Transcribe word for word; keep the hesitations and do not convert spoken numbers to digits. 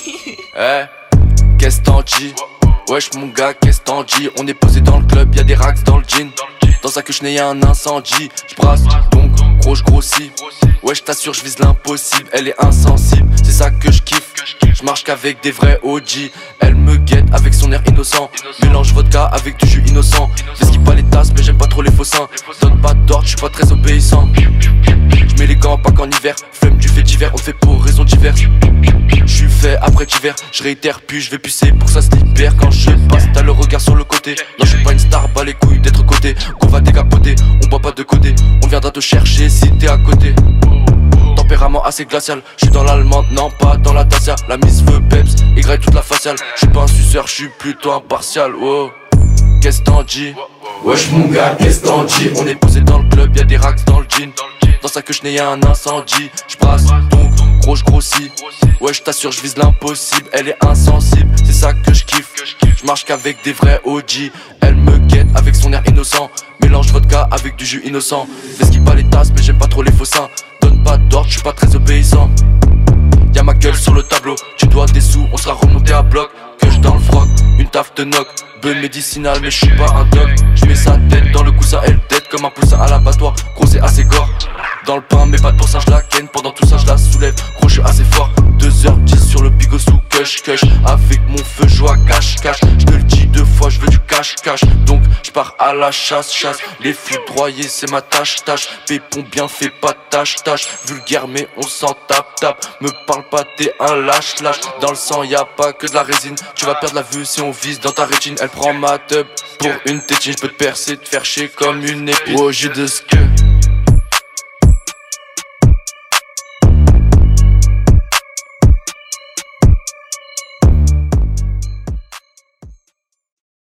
Eh, qu'est-ce t'en dis? Wesh mon gars, qu'est-ce t'en dis? On est posé dans le club, y'a des racks dans le jean. Dans sa queue y'a un incendie. J'brasse, donc gros j'grossis. Ouais j't'assure j'vise l'impossible. Elle est insensible, c'est ça que j'kiffe. J'marche qu'avec des vrais O G. Elle me guette avec son air innocent. Mélange vodka avec du jus innocent. J'esquive pas les tasses mais j'aime pas trop les faux seins. Donne pas d'ordre, j'suis pas très obéissant. J'mets les gants pas qu'en hiver. Flemme du fait divers, on fait pour raisons diverses. J'suis fait après d'hiver, j'réitère puis j'vais pucer pour que ça se libère. Quand je passe t'as le regard sur le côté. Non j'suis pas une star, bas les couilles d'être coté. Qu'on va décapoter, on boit pas de côté. On viendra te chercher si t'es à côté. Tempérament assez glacial, j'suis dans l'allemande, non pas dans la Dacia. La miss veut peps, Y toute la faciale. J'suis pas un suceur, j'suis plutôt impartial. Wow, qu'est-ce t'en dis? Wesh mon gars, qu'est-ce t'en dis? On est posé dans le club, y'a des racks dans le jean. Dans sa queue y'a un incendie. J'brasse, donc gros j'grossis. Ouais j't'assure j'vise l'impossible. Elle est insensible, c'est ça que j'kiffe. J'marche qu'avec des vrais O G. Elle me guette avec son air innocent. Mélange vodka avec du jus innocent. J'esquive pas les tasses mais j'aime pas trop les faux seins. Donne pas d'ordre, j'suis pas très obéissant. Y'a ma gueule sur le tableau. Tu dois des sous, on sera remonté à bloc. Que je dans le froc, une taf de knock. Beuh médicinal mais j'suis pas un doc. J'mets sa tête dans le coussin, elle tête comme un poussin à l'abattoir. Gros c'est assez gore. Dans le pain mais pas de pour ça j'la ken. Pendant tout ça j'la soulève, gros j'suis assez fort. Deux heures dix sur le bigot sous cush cush. Avec mon feu joie cache cache. J'te le dis deux fois j'veux du cash cash. Donc j'pars à la chasse chasse. Les foudroyés c'est ma tâche tâche. Pépon bien fait pas tâche tâche. Vulgaire mais on s'en tape tape. Me parle pas t'es un lâche lâche. Dans le sang y'a pas que de la résine. Tu vas perdre la vue si on vise dans ta rétine. Elle prend ma tub pour une tétine. J'peux te percer, te faire chier comme une épine. Oh j'ai de ce que